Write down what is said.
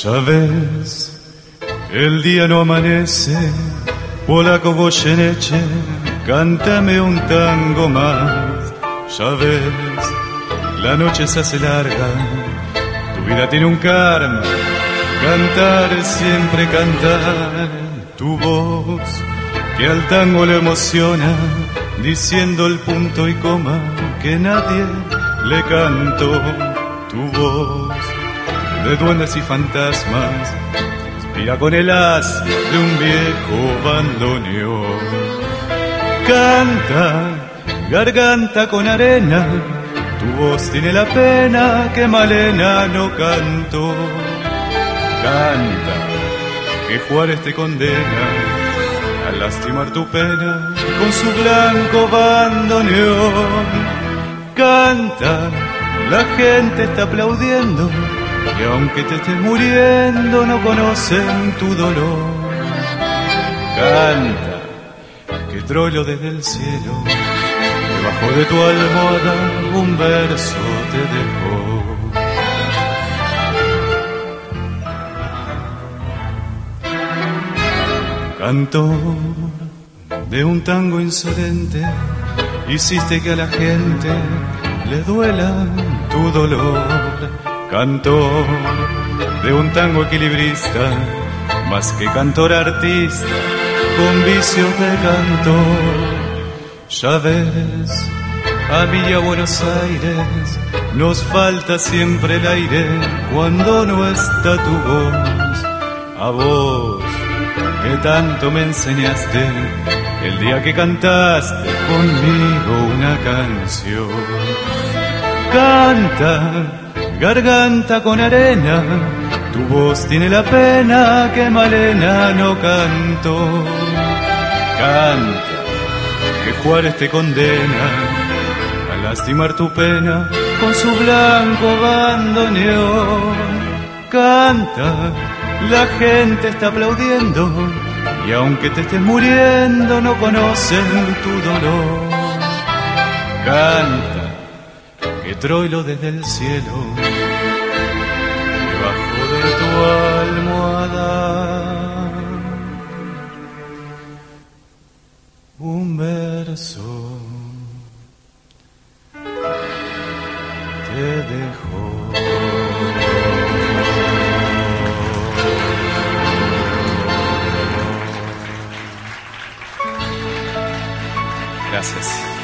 Ya ves, el día no amanece, Polaco Goyeneche, cántame un tango más. Ya ves, la noche se hace larga, tu vida tiene un karma, cantar, siempre cantar. Tu voz, que al tango le emociona, diciendo el punto y coma que nadie le cantó. Tu voz, de duendes y fantasmas, inspira con el haz de un viejo bandoneón. Canta, garganta con arena, tu voz tiene la pena que Malena no cantó. Canta, que Juárez te condena a lastimar tu pena con su blanco bandoneón. Canta, la gente está aplaudiendo y aunque te estés muriendo no conocen tu dolor. Canta, que Troilo desde el cielo, debajo de tu almohada un verso te dejó. Cantor de un tango insolente, hiciste que a la gente le duela tu dolor. Cantor de un tango equilibrista, más que cantor artista, con vicios de cantor. Ya ves, a mí y a Buenos Aires nos falta siempre el aire cuando no está tu voz. A vos, que tanto me enseñaste el día que cantaste conmigo una canción. Canta, garganta con arena, tu voz tiene la pena que Malena no cantó. Canta, que Juárez te condena a lastimar tu pena con su blanco bandoneón. Canta, la gente está aplaudiendo y aunque te estés muriendo no conocen tu dolor. Canta, que Troilo desde el cielo, debajo de tu almohada un verso te dejó. Gracias.